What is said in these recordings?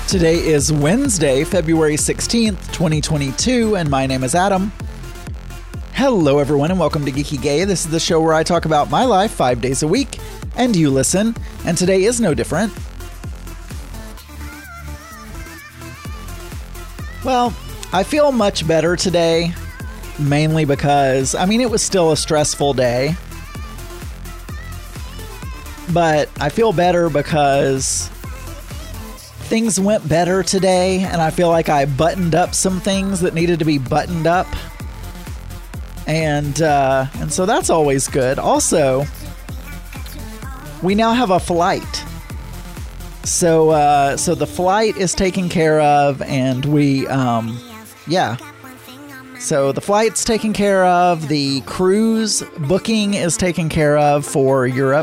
Today is Wednesday, February 16th, 2022, and my name is Adam. Hello, everyone, and welcome to Geeky Gay. This is the show where I talk about my life 5 days a week, and you listen, and today is no different. Well, I feel much better today, mainly because, it was still a stressful day, but I feel better because things went better today, and I feel like I buttoned up some things that needed to be buttoned up. And so that's always good. Also, we now have a flight. So the flight is taken care of, and So the flight's taken care of. The cruise booking is taken care of for Europe.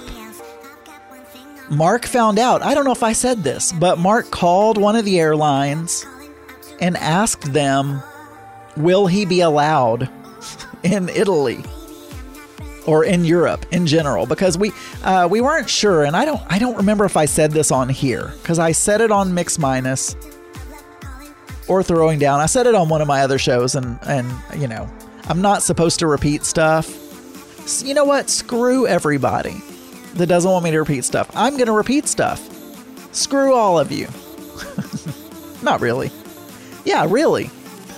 Mark found out, I don't know if I said this, but Mark called one of the airlines and asked them, will he be allowed in Italy or in Europe in general? Because we weren't sure, and I don't remember if I said this on here, because I said it on Mix Minus or Throwing Down. I said it on one of my other shows, and I'm not supposed to repeat stuff. So you know what? Screw everybody that doesn't want me to repeat stuff. I'm going to repeat stuff. Screw all of you. Not really. Yeah, really.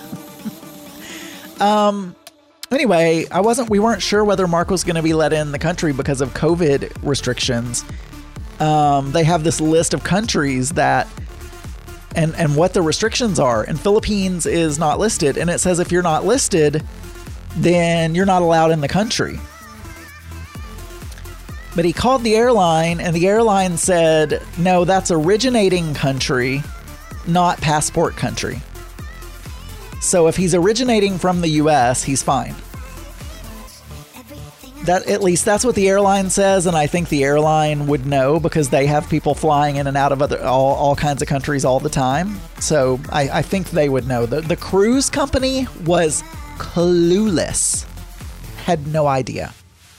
Anyway, we weren't sure whether Mark was going to be let in the country because of COVID restrictions. They have this list of countries that, and what the restrictions are, and Philippines is not listed. And it says if you're not listed, then you're not allowed in the country. But he called the airline, and the airline said, no, that's originating country, not passport country. So if he's originating from the U.S., he's fine. At least that's what the airline says, and I think the airline would know because they have people flying in and out of all kinds of countries all the time. So I think they would know. The cruise company was clueless. Had no idea.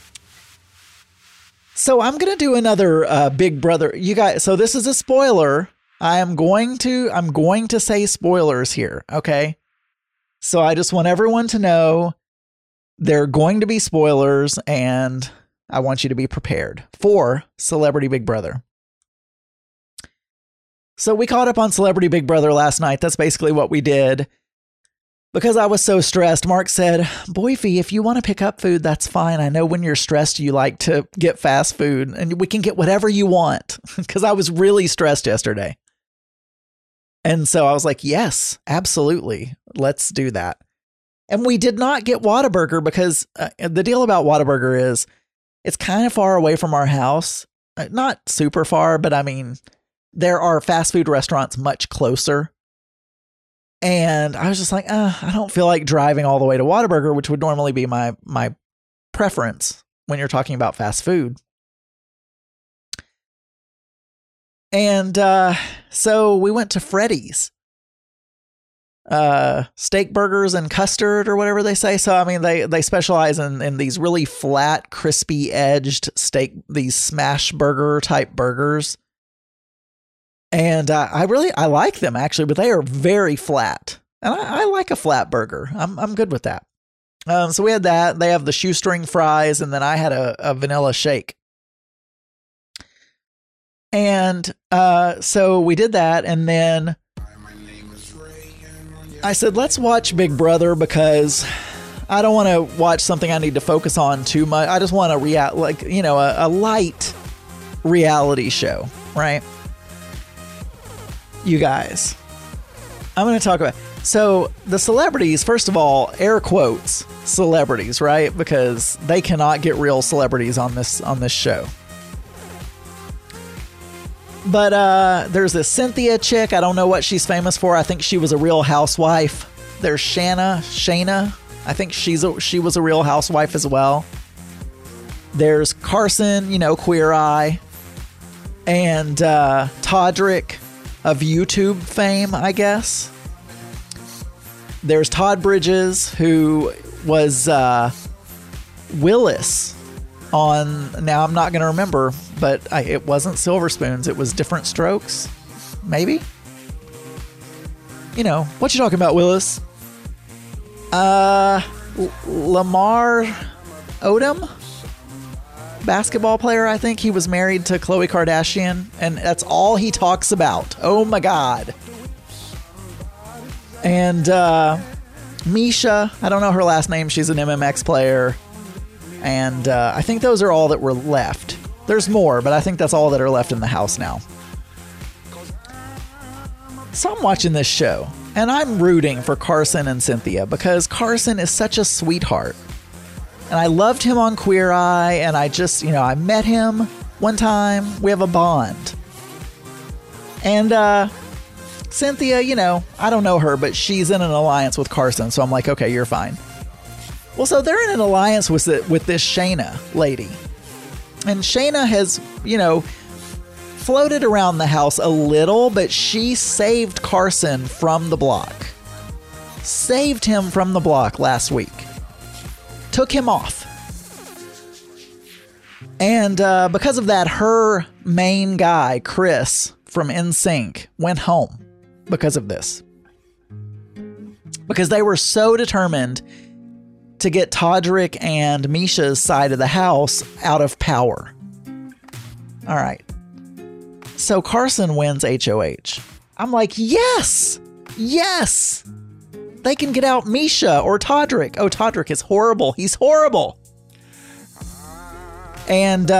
So I'm going to do another Big Brother. You guys, so this is a spoiler. I'm going to say spoilers here, okay? So I just want everyone to know there are going to be spoilers, and I want you to be prepared for Celebrity Big Brother. So we caught up on Celebrity Big Brother last night. That's basically what we did. Because I was so stressed, Mark said, Boyfie, if you want to pick up food, that's fine. I know when you're stressed, you like to get fast food, and we can get whatever you want. Because I was really stressed yesterday. And so I was like, yes, absolutely. Let's do that. And we did not get Whataburger because the deal about Whataburger is it's kind of far away from our house. Not super far, but there are fast food restaurants much closer. And I was just like, I don't feel like driving all the way to Whataburger, which would normally be my preference when you're talking about fast food. And so we went to Freddy's. Steak burgers and custard or whatever they say. So, they specialize in these really flat, crispy edged steak, these smash burger type burgers. And I like them actually, but they are very flat. And I like a flat burger. I'm good with that. So we had that. They have the shoestring fries, and then I had a vanilla shake. And so we did that, and then I said, let's watch Big Brother because I don't want to watch something I need to focus on too much. I just want a light reality show, right? You guys, I'm going to talk about, so the celebrities, first of all, air quotes, celebrities, right? Because they cannot get real celebrities on this show. But there's this Cynthia chick. I don't know what she's famous for. I think she was a Real Housewife. There's Shayna. I think she was a Real Housewife as well. There's Carson, Queer Eye. And Todrick of YouTube fame, I guess. There's Todd Bridges, who was Willis on, now I'm not going to remember, but it wasn't Silver Spoons. It was Different Strokes, maybe? what you talking about, Willis? Lamar Odom, basketball player, I think. He was married to Khloe Kardashian, and that's all he talks about. Oh my God. And Misha, I don't know her last name. She's an MMX player. And I think those are all that were left. There's more, but I think that's all that are left in the house now. So I'm watching this show, and I'm rooting for Carson and Cynthia because Carson is such a sweetheart. And I loved him on Queer Eye, and I just, I met him one time. We have a bond. And Cynthia, I don't know her, but she's in an alliance with Carson, so I'm like, okay, you're fine. Well, so they're in an alliance with this Shayna lady. And Shayna has, floated around the house a little, but she saved Carson from the block. Saved him from the block last week. Took him off. And because of that, her main guy, Chris, from NSYNC, went home because of this. Because they were so determined to get Todrick and Misha's side of the house out of power. All right. So Carson wins HOH. I'm like, yes! Yes! They can get out Misha or Todrick. Oh, Todrick is horrible. He's horrible. And,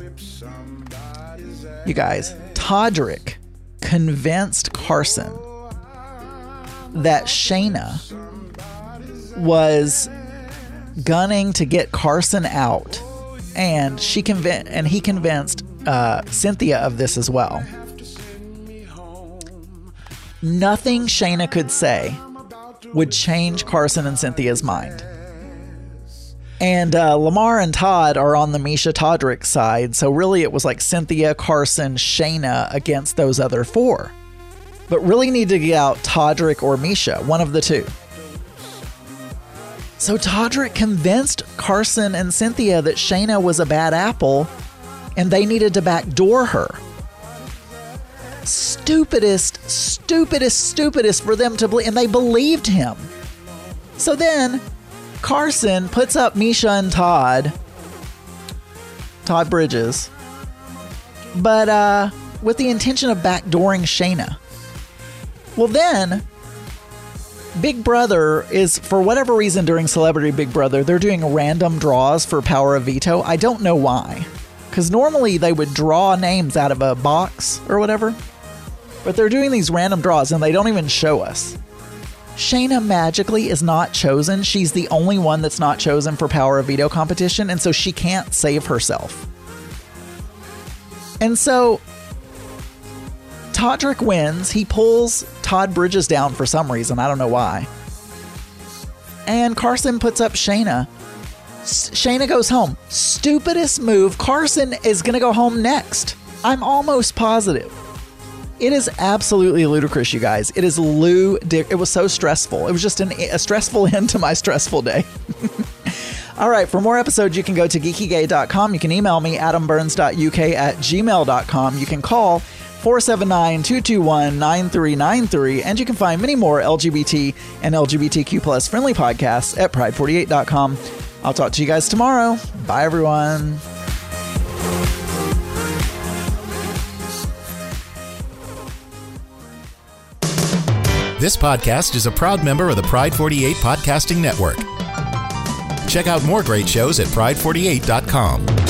you guys, Todrick convinced Carson that Shayna was gunning to get Carson out, and he convinced Cynthia of this as well. Nothing Shayna could say would change Carson and Cynthia's mind. And Lamar and Todd are on the Misha Todrick side, so really it was like Cynthia, Carson, Shayna against those other four. But really need to get out Todrick or Misha, one of the two. So Todrick convinced Carson and Cynthia that Shayna was a bad apple and they needed to backdoor her. Stupidest for them to believe, and they believed him. So then Carson puts up Misha and Todd Bridges, but with the intention of backdooring Shayna. Well, then Big Brother is, for whatever reason during Celebrity Big Brother, they're doing random draws for Power of Veto. I don't know why. Because normally they would draw names out of a box or whatever. But they're doing these random draws and they don't even show us. Shayna magically is not chosen. She's the only one that's not chosen for Power of Veto competition, and so she can't save herself. And so Todrick wins. He pulls Todd Bridges down for some reason. I don't know why. And Carson puts up Shayna. Shayna goes home. Stupidest move. Carson is going to go home next. I'm almost positive. It is absolutely ludicrous, you guys. It is it was so stressful. It was just a stressful end to my stressful day. All right, for more episodes, you can go to geekygay.com. You can email me, adamburns.uk@gmail.com. You can call 479-221-9393, and you can find many more LGBT and LGBTQ plus friendly podcasts at pride48.com. I'll talk to you guys tomorrow. Bye, everyone. This podcast is a proud member of the Pride 48 Podcasting Network. Check out more great shows at pride48.com.